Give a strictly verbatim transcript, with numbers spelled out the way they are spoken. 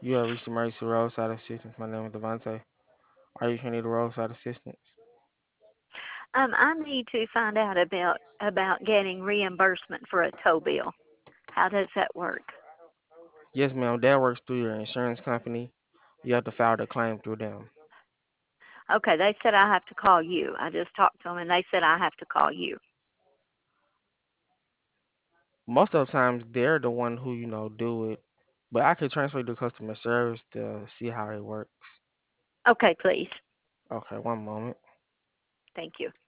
You have reached emergency roadside assistance. My name is Devontae. Are you here need roadside assistance? Um, I need to find out about about getting reimbursement for a tow bill. How does that work? Yes, ma'am. That works through your insurance company. You have to file the claim through them. Okay, they said I have to call you. I just talked to them, and they said I have to call you. Most of the times, they're the one who you know do it, but I could transfer you to customer service to see how it works. Okay, please. Okay, one moment. Thank you.